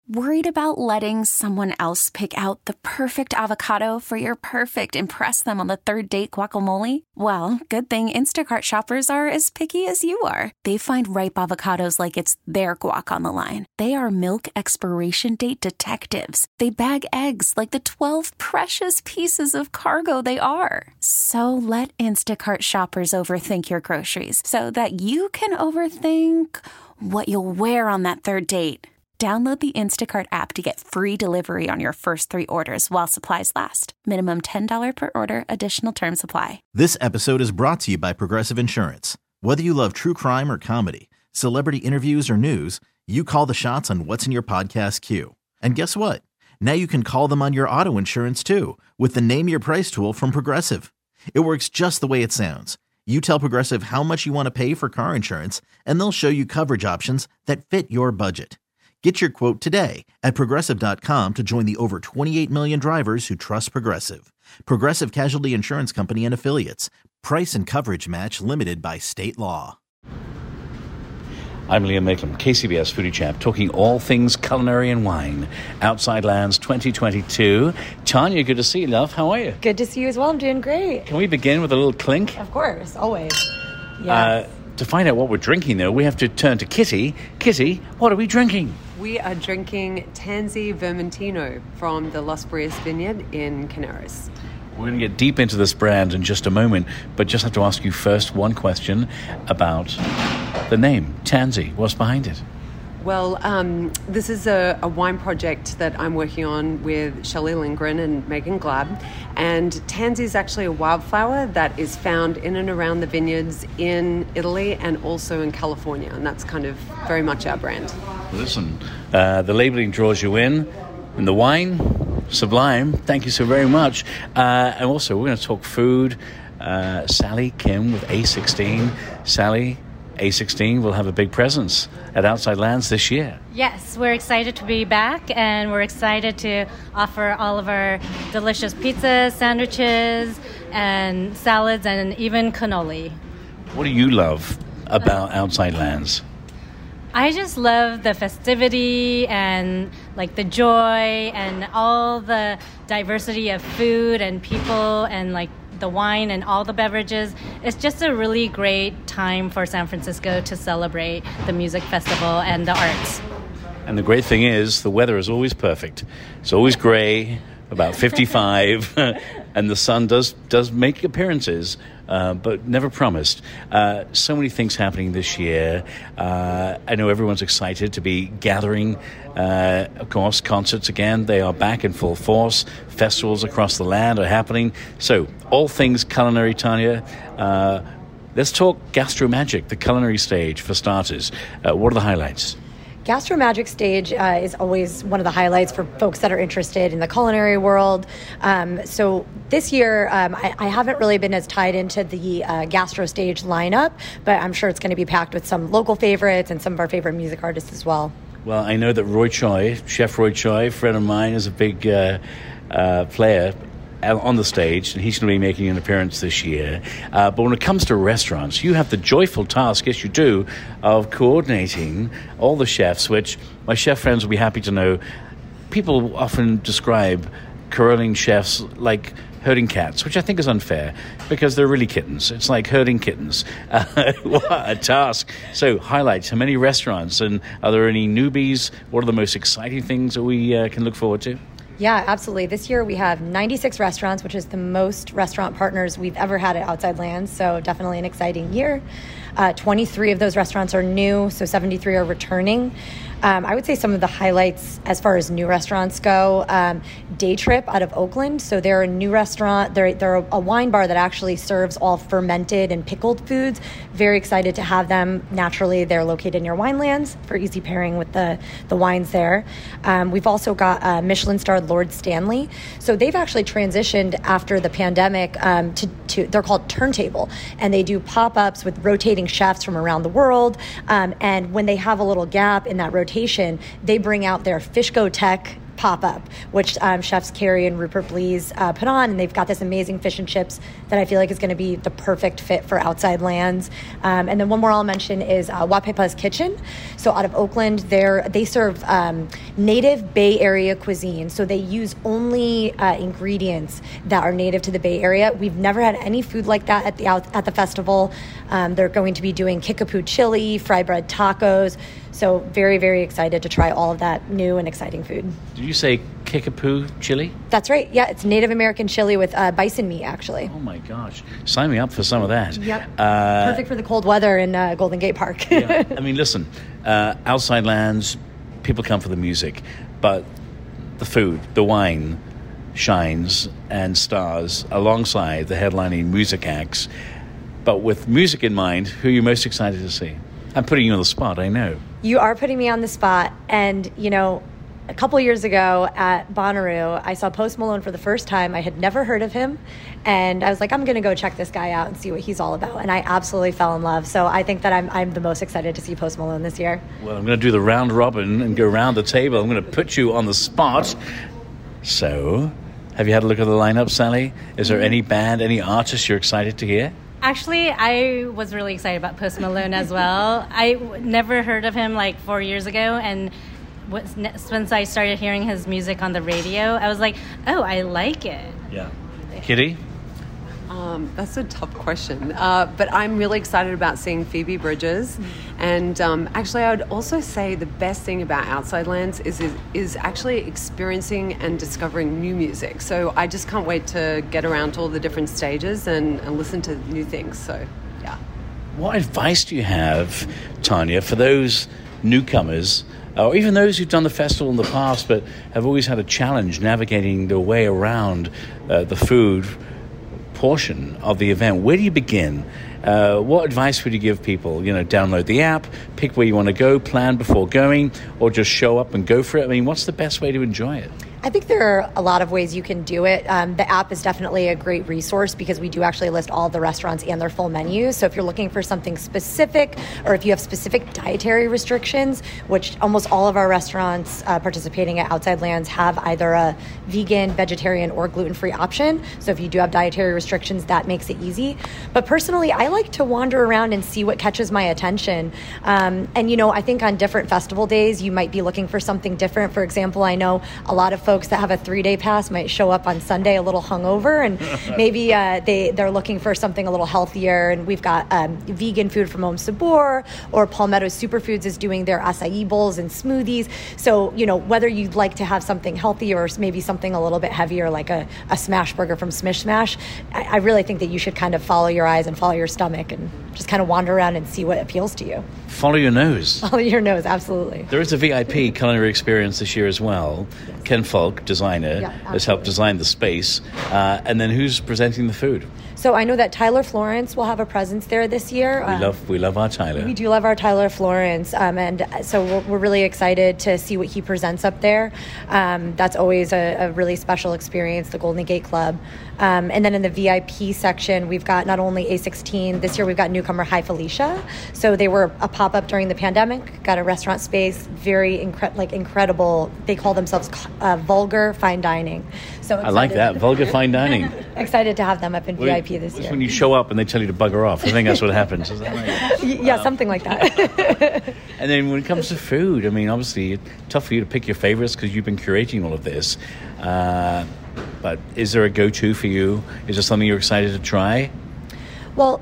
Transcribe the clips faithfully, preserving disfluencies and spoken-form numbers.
Worried about letting someone else pick out the perfect avocado for your perfect impress them on the third date guacamole? Well, good thing Instacart shoppers are as picky as you are. They find ripe avocados like it's their guac on the line. They are milk expiration date detectives. They bag eggs like the twelve precious pieces of cargo they are. So let Instacart shoppers overthink your groceries so that you can overthink what you'll wear on that third date. Download the Instacart app to get free delivery on your first three orders while supplies last. Minimum ten dollars per order. Additional terms apply. This episode is brought to you by Progressive Insurance. Whether you love true crime or comedy, celebrity interviews or news, you call the shots on what's in your podcast queue. And guess what? Now you can call them on your auto insurance too with the Name Your Price tool from Progressive. It works just the way it sounds. You tell Progressive how much you want to pay for car insurance, and they'll show you coverage options that fit your budget. Get your quote today at Progressive dot com to join the over twenty-eight million drivers who trust Progressive. Progressive Casualty Insurance Company and Affiliates. Price and coverage match limited by state law. I'm Liam Maitland, K C B S Foodie Chap, talking all things culinary and wine. Outside Lands twenty twenty-two. Tanya, good to see you, love. How are you? Good to see you as well. I'm doing great. Can we begin with a little clink? Of course, always. Yes. Uh, to find out what we're drinking, though, we have to turn to Kitty. Kitty, what are we drinking? We are drinking Tanzi Vermentino from the Los Brias Vineyard in Canaris. We're going to get deep into this brand in just a moment, but just have to ask you first one question about the name, Tanzi. What's behind it? Well, um, this is a, a wine project that I'm working on with Shelley Lindgren and Megan Glab. And Tanzi is actually a wildflower that is found in and around the vineyards in Italy and also in California. And that's kind of very much our brand. Listen, uh, the labeling draws you in, and the wine, sublime. Thank you so very much. Uh, and also, we're going to talk food. Uh, Sally Kim with A sixteen. Sally, A sixteen will have a big presence at Outside Lands this year. Yes, we're excited to be back, and we're excited to offer all of our delicious pizzas, sandwiches, and salads, and even cannoli. What do you love about Outside Lands? I just love the festivity and like the joy and all the diversity of food and people and like the wine and all the beverages. It's just a really great time for San Francisco to celebrate the music festival and the arts. And the great thing is the weather is always perfect. It's always gray, about fifty-five, and the sun does does make appearances, uh, but never promised. Uh, so many things happening this year. Uh, I know everyone's excited to be gathering. Uh, of course, concerts again, they are back in full force. Festivals across the land are happening. So, all things culinary, Tanya. Uh, let's talk GastroMagic, the culinary stage for starters. Uh, what are the highlights? GastroMagic stage uh, is always one of the highlights for folks that are interested in the culinary world. Um, so this year, um, I, I haven't really been as tied into the uh, Gastro stage lineup, but I'm sure it's going to be packed with some local favorites and some of our favorite music artists as well. Well, I know that Roy Choi, Chef Roy Choi, friend of mine, is a big uh, uh, player on the stage, and he's going to be making an appearance this year. Uh, but when it comes to restaurants, you have the joyful task, yes you do, of coordinating all the chefs, which my chef friends will be happy to know. People often describe curling chefs like herding cats, which I think is unfair because they're really kittens. It's like herding kittens. Uh, what a task. So highlights, how many restaurants, and are there any newbies? What are the most exciting things that we uh, can look forward to? Yeah, absolutely. This year we have ninety-six restaurants, which is the most restaurant partners we've ever had at Outside Lands, so definitely an exciting year. Uh, twenty-three of those restaurants are new, so seventy-three are returning. Um, I would say some of the highlights as far as new restaurants go, um, Day Trip out of Oakland. So they're a new restaurant. They're, they're a wine bar that actually serves all fermented and pickled foods. Very excited to have them. Naturally, they're located near Winelands for easy pairing with the, the wines there. Um, we've also got uh, Michelin-starred Lord Stanley. So they've actually transitioned after the pandemic um, to, to, they're called Turntable. And they do pop-ups with rotating chefs from around the world. Um, and when they have a little gap in that rotation, they bring out their Fishco Tech pop-up, which um, chefs Carrie and Rupert Blees uh, put on, and they've got this amazing fish and chips that I feel like is going to be the perfect fit for Outside Lands. Um, and then one more I'll mention is uh, Wapepa's Kitchen. So out of Oakland, they're, they serve um, native Bay Area cuisine. So they use only uh, ingredients that are native to the Bay Area. We've never had any food like that at the out, at the festival. Um, they're going to be doing Kickapoo chili, fry bread tacos. So very, very excited to try all of that new and exciting food. Did you say Kickapoo chili? That's right. Yeah, it's Native American chili with uh, bison meat, actually. Oh, my gosh. Sign me up for some of that. Yep. Uh, Perfect for the cold weather in uh, Golden Gate Park. Yeah. I mean, listen, uh, Outside Lands, people come for the music, but the food, the wine shines and stars alongside the headlining music acts. But with music in mind, who are you most excited to see? I'm putting you on the spot, I know. You are putting me on the spot. And, you know, a couple years ago at Bonnaroo, I saw Post Malone for the first time. I had never heard of him. And I was like, I'm going to go check this guy out and see what he's all about. And I absolutely fell in love. So I think that I'm I'm the most excited to see Post Malone this year. Well, I'm going to do the round robin and go around the table. I'm going to put you on the spot. So, have you had a look at the lineup, Sally? Is there any band, any artist you're excited to hear? Actually, I was really excited about Post Malone as well. I w- never heard of him like four years ago, and was, once I started hearing his music on the radio, I was like, oh, I like it. Yeah. Kitty? Um, that's a tough question, uh, but I'm really excited about seeing Phoebe Bridgers. Mm-hmm. And um, actually, I would also say the best thing about Outside Lands is, is is actually experiencing and discovering new music. So I just can't wait to get around to all the different stages and, and listen to new things. So, yeah. What advice do you have, Tanya, for those newcomers, or even those who've done the festival in the past but have always had a challenge navigating their way around uh, the food portion of the event? Where do you begin? Uh, what advice would you give people? You know, download the app, pick where you want to go, plan before going, or just show up and go for it? I mean, what's the best way to enjoy it? I think there are a lot of ways you can do it. Um, the app is definitely a great resource because we do actually list all the restaurants and their full menus. So if you're looking for something specific, or if you have specific dietary restrictions, which almost all of our restaurants uh, participating at Outside Lands have either a vegan, vegetarian, or gluten-free option. So if you do have dietary restrictions, that makes it easy. But personally, I like to wander around and see what catches my attention. Um, and, you know, I think on different festival days, you might be looking for something different. For example, I know a lot of folks that have a three-day pass might show up on Sunday a little hungover, and maybe uh, they, they're looking for something a little healthier. And we've got um, vegan food from Om Sabor, or Palmetto Superfoods is doing their acai bowls and smoothies. So, you know, whether you'd like to have something healthy or maybe something a little bit heavier, like a, a smash burger from Smish Smash, I, I really think that you should kind of follow your eyes and follow your stomach and just kind of wander around and see what appeals to you. Follow your nose. Follow your nose, absolutely. There is a V I P culinary experience this year as well. Yes. Ken Falk, designer, yeah, has helped design the space. Uh, and then who's presenting the food? So I know that Tyler Florence will have a presence there this year. We um, love we love our Tyler. We do love our Tyler Florence, um, and so we're, we're really excited to see what he presents up there. Um, that's always a, a really special experience, the Golden Gate Club. Um, and then in the V I P section, we've got not only A sixteen, this year we've got newcomer Hi Felicia. So they were a pop-up during the pandemic, got a restaurant space, very incre- like incredible. They call themselves uh, vulgar fine dining. So I like that, vulgar fine dining. Excited to have them up in well, V I P this year. When you show up and they tell you to bugger off, I think that's what happens. Is that right? Yeah, um, something like that. And then when it comes to food, I mean, obviously, it's tough for you to pick your favorites because you've been curating all of this. Uh, but is there a go-to for you? Is there something you're excited to try? Well,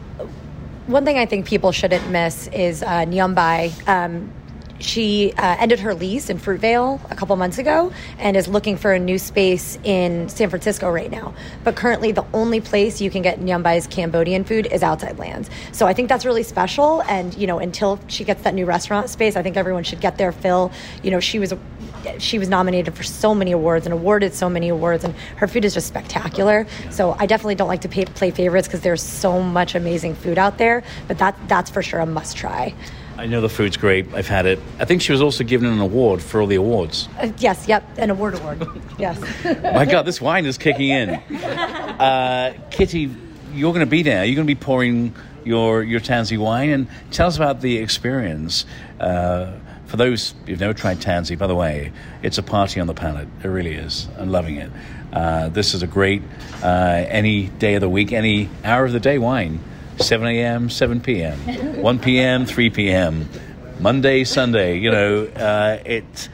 one thing I think people shouldn't miss is uh, Nyumbai. Um, She uh, ended her lease in Fruitvale a couple months ago and is looking for a new space in San Francisco right now. But currently the only place you can get Nyumbai's Cambodian food is Outside Lands. So I think that's really special. And, you know, until she gets that new restaurant space, I think everyone should get their fill. You know, she was she was nominated for so many awards and awarded so many awards, and her food is just spectacular. So I definitely don't like to pay, play favorites because there's so much amazing food out there. But that that's for sure a must try. I know the food's great. I've had it. I think she was also given an award for all the awards. Uh, yes, yep, an award award. Yes. My God, this wine is kicking in. Uh, Kitty, you're going to be there. You're going to be pouring your your Tansy wine. And tell us about the experience uh, for for those who've never tried Tansy, by the way, it's a party on the palate. It really is. I'm loving it. Uh, this is a great, uh, any day of the week, any hour of the day wine. seven a.m., seven p.m., one p.m., three p.m., Monday, Sunday. You know, uh, it.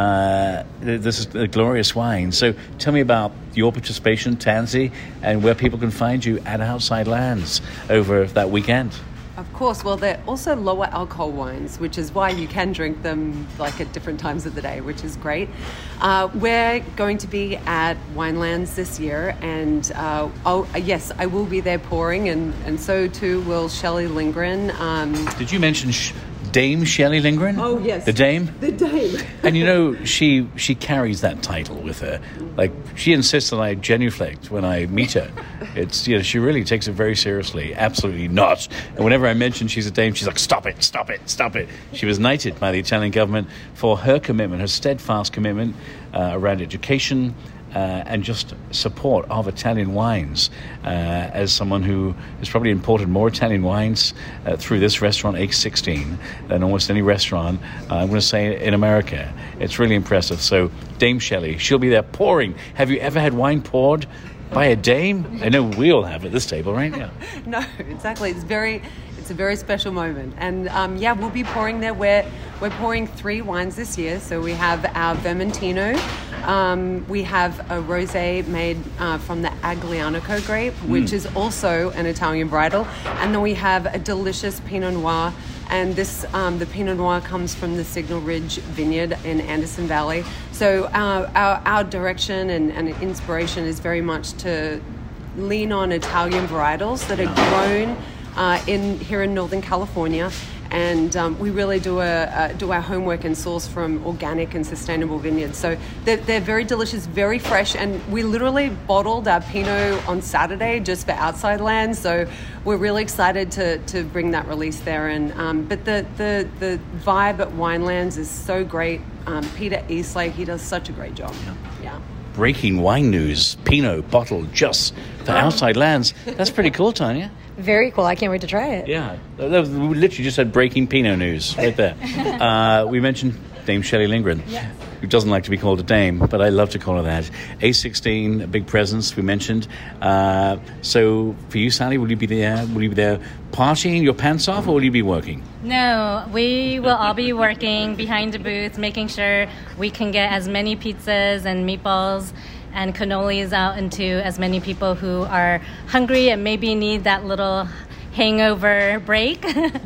Uh, this is a glorious wine. So tell me about your participation, Tansy, and where people can find you at Outside Lands over that weekend. Of course. Well, they're also lower alcohol wines, which is why you can drink them like at different times of the day, which is great. Uh, we're going to be at Winelands this year, and uh, oh, yes, I will be there pouring, and, and so too will Shelley Lindgren. Um, Did you mention Sh- Dame Shelley Lindgren? Oh, yes. The Dame? The Dame. And you know, she she carries that title with her. Like, she insists that I genuflect when I meet her. It's, you know, she really takes it very seriously. Absolutely not. And whenever I mention she's a dame, she's like, stop it, stop it, stop it. She was knighted by the Italian government for her commitment, her steadfast commitment uh, around education, Uh, and just support of Italian wines. Uh, as someone who has probably imported more Italian wines uh, through this restaurant, A sixteen, than almost any restaurant, uh, I'm going to say, in America. It's really impressive. So Dame Shelley, she'll be there pouring. Have you ever had wine poured by a dame? I know we all have at this table, right? Yeah. No, exactly. It's very... It's a very special moment. And um, yeah, we'll be pouring there. We're, we're pouring three wines this year. So we have our Vermentino. Um, we have a rosé made uh, from the Aglianico grape, which mm. is also an Italian varietal. And then we have a delicious Pinot Noir. And this, um, the Pinot Noir comes from the Signal Ridge Vineyard in Anderson Valley. So uh, our, our direction and, and inspiration is very much to lean on Italian varietals that are grown Uh, in here in Northern California, and um, we really do a uh, do our homework and source from organic and sustainable vineyards. So they're, they're very delicious, very fresh, and we literally bottled our Pinot on Saturday just for Outside Lands. So we're really excited to to bring that release there. And um, but the the the vibe at Winelands is so great. Um, Peter Eastlake, he does such a great job. Yeah. yeah. Breaking wine news: Pinot bottled just for Outside Lands. That's pretty cool, Tanya. Very cool. I can't wait to try it. Yeah. We literally just had breaking Pinot news right there. uh, we mentioned Dame Shelley Lindgren, yes. who doesn't like to be called a dame, but I love to call her that. A sixteen, a big presence, we mentioned. Uh, so for you, Sally, will you be there? Will you be there partying your pants off, or will you be working? No, we will all be working behind the booth, making sure we can get as many pizzas and meatballs and cannolis out into as many people who are hungry and maybe need that little hangover break.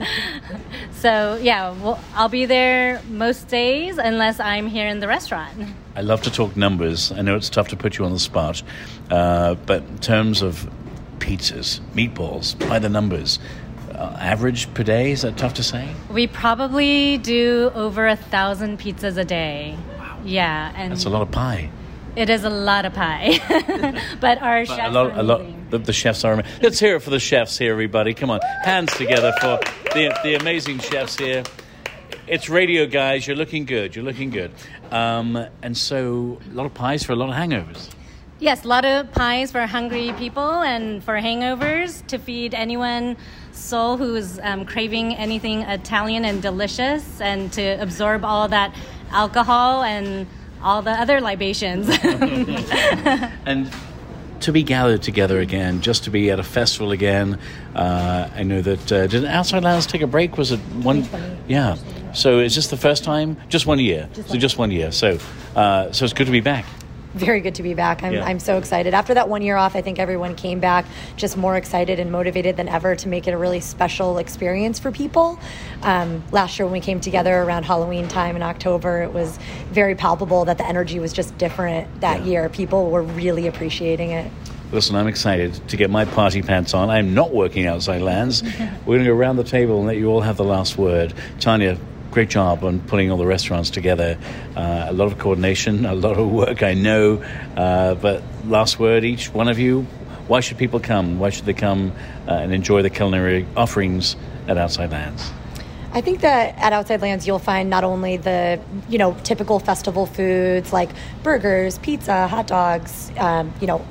So, yeah, well, I'll be there most days unless I'm here in the restaurant. I love to talk numbers. I know it's tough to put you on the spot, uh, but in terms of pizzas, meatballs, by the numbers, uh, average per day, is that tough to say? We probably do over a thousand pizzas a day. Wow. Yeah. And that's a lot of pie. It is a lot of pie, but our but chefs a lot, are a lot, the, the chefs are. Let's hear it for the chefs here, everybody. Come on, hands together for the the amazing chefs here. It's radio, guys. You're looking good. You're looking good. Um, and so, a lot of pies for a lot of hangovers. Yes, a lot of pies for hungry people and for hangovers, to feed anyone soul who's um, craving anything Italian and delicious, and to absorb all that alcohol and all the other libations. And to be gathered together again, just to be at a festival again. Uh, I know that, uh, did Outside Lands take a break? Was it one? Yeah. So is this the first time? Just one year. Just so one. just one year. So, uh, so it's good to be back. Very good to be back. I'm, yeah. I'm so excited. After that one year off, I think everyone came back just more excited and motivated than ever to make it a really special experience for people. Um, last year when we came together around Halloween time in October, it was very palpable that the energy was just different that yeah. year. People were really appreciating it. Listen, I'm excited to get my party pants on. I'm not working Outside Lands. We're going to go around the table and let you all have the last word. Tanya, great job on putting all the restaurants together. Uh, a lot of coordination, a lot of work, I know. Uh, but last word, each one of you, why should people come? Why should they come uh, and enjoy the culinary offerings at Outside Lands? I think that at Outside Lands, you'll find not only the, you know, typical festival foods like burgers, pizza, hot dogs, um, you know,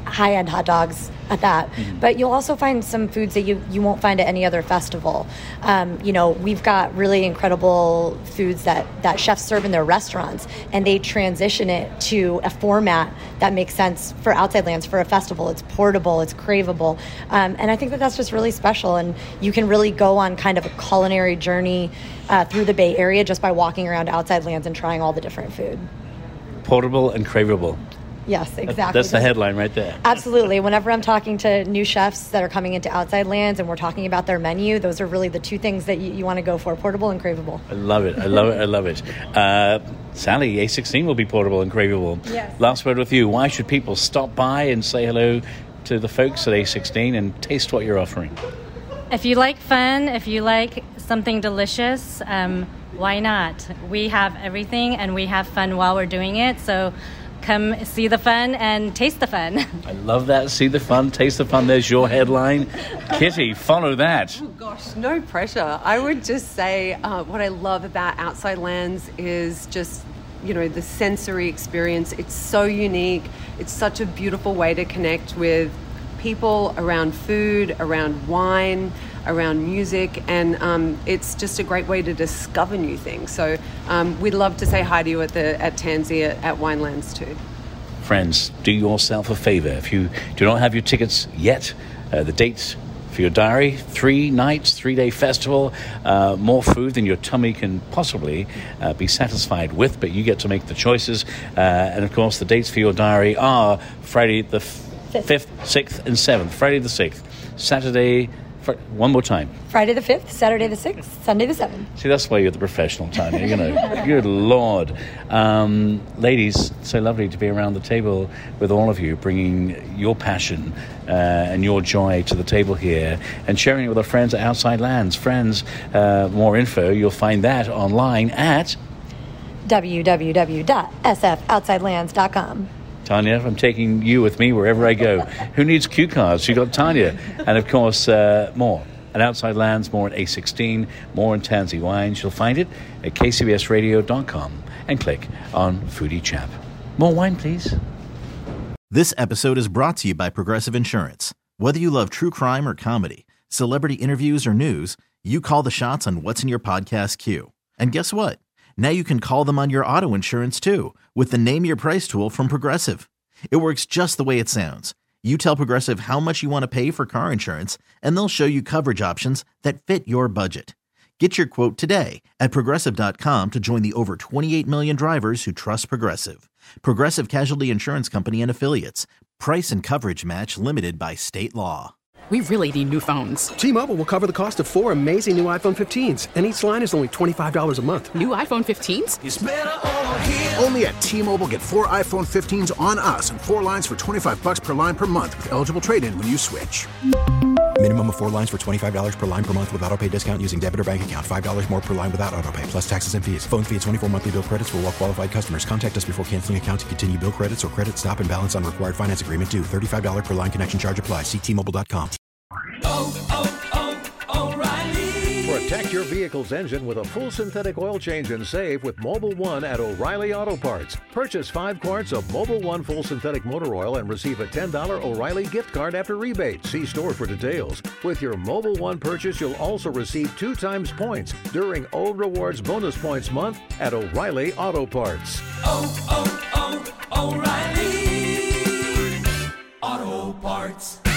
high-end hot dogs at that. Mm-hmm. But you'll also find some foods that you, you won't find at any other festival. Um, you know, we've got really incredible foods that, that chefs serve in their restaurants, and they transition it to a format that makes sense for Outside Lands, for a festival. It's portable, it's craveable. Um, and I think that that's just really special, and you can really go on kind of a culinary journey uh, through the Bay Area just by walking around Outside Lands and trying all the different food. Portable and craveable. Yes, exactly. That's the headline right there. Absolutely. Whenever I'm talking to new chefs that are coming into Outside Lands and we're talking about their menu, those are really the two things that you, you want to go for, portable and craveable. I love it. I love it. I love it. Uh, Sally, A sixteen will be portable and craveable. Yes. Last word with you. Why should people stop by and say hello to the folks at A sixteen and taste what you're offering? If you like fun, if you like something delicious, um, why not? We have everything, and we have fun while we're doing it. So come see the fun and taste the fun. I love that. See the fun, taste the fun. There's your headline. Kitty, follow that. Oh, gosh, no pressure. I would just say uh, what I love about Outside Lands is just, you know, the sensory experience. It's so unique. It's such a beautiful way to connect with people around food, around wine, around music, and um, it's just a great way to discover new things. So um, we'd love to say hi to you at the at Tansy at, at Winelands too. Friends, do yourself a favor. If you do not have your tickets yet, uh, the dates for your diary, three nights, three-day festival, uh, more food than your tummy can possibly uh, be satisfied with, but you get to make the choices. Uh, and of course, the dates for your diary are Friday the fifth, sixth, and seventh. Friday the sixth, Saturday. One more time. Friday the fifth, Saturday the sixth, Sunday the seventh. See, that's why you're the professional, Tanya. You know, good Lord. Um, ladies, so lovely to be around the table with all of you, bringing your passion uh, and your joy to the table here and sharing it with our friends at Outside Lands. Friends, uh, more info, you'll find that online at w w w dot s f outside lands dot com. Tanya, I'm taking you with me wherever I go. Who needs cue cards? You got Tanya. And of course, uh, more at Outside Lands, more at A sixteen, more in Tansy Wines. You'll find it at k c b s radio dot com and click on Foodie Chap. More wine, please. This episode is brought to you by Progressive Insurance. Whether you love true crime or comedy, celebrity interviews or news, you call the shots on what's in your podcast queue. And guess what? Now you can call them on your auto insurance too with the Name Your Price tool from Progressive. It works just the way it sounds. You tell Progressive how much you want to pay for car insurance, and they'll show you coverage options that fit your budget. Get your quote today at progressive dot com to join the over twenty-eight million drivers who trust Progressive. Progressive Casualty Insurance Company and Affiliates. Price and coverage match limited by state law. We really need new phones. T-Mobile will cover the cost of four amazing new iPhone fifteens, and each line is only twenty-five dollars a month. New iPhone fifteens? It's better over here. Only at T-Mobile, get four iPhone fifteens on us and four lines for twenty-five dollars per line per month with eligible trade-in when you switch. Minimum of four lines for twenty-five dollars per line per month with autopay discount using debit or bank account. five dollars more per line without autopay, plus taxes and fees. Phone fee at twenty-four monthly bill credits for well-qualified customers. Contact us before canceling account to continue bill credits or credit stop and balance on required finance agreement due. thirty-five dollars per line connection charge applies. See T Mobile dot com. Oh, oh, oh, O'Reilly. Protect your vehicle's engine with a full synthetic oil change and save with Mobil one at O'Reilly Auto Parts. Purchase five quarts of Mobil one full synthetic motor oil and receive a ten dollars O'Reilly gift card after rebate. See store for details. With your Mobil one purchase, you'll also receive two times points during O Rewards Bonus Points Month at O'Reilly Auto Parts. Oh, oh, oh, O'Reilly Auto Parts.